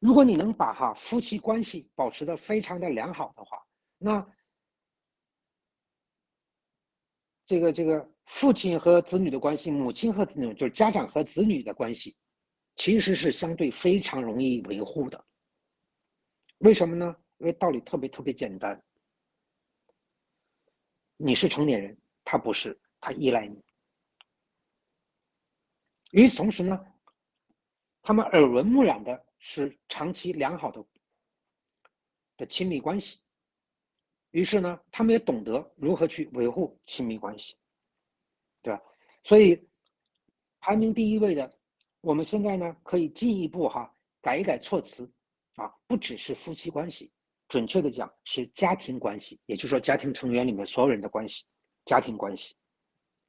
如果你能把夫妻关系保持得非常的良好的话，那这个父亲和子女的关系，母亲和子女，就是家长和子女的关系，其实是相对非常容易维护的。为什么呢？因为道理特别简单，你是成年人，他不是，他依赖你。与此同时呢，他们耳闻目染的是长期良好的亲密关系，于是呢，他们也懂得如何去维护亲密关系，对吧？所以排名第一位的，我们现在呢可以进一步改一改措辞不只是夫妻关系，准确的讲是家庭关系，也就是说家庭成员里面所有人的关系，家庭关系。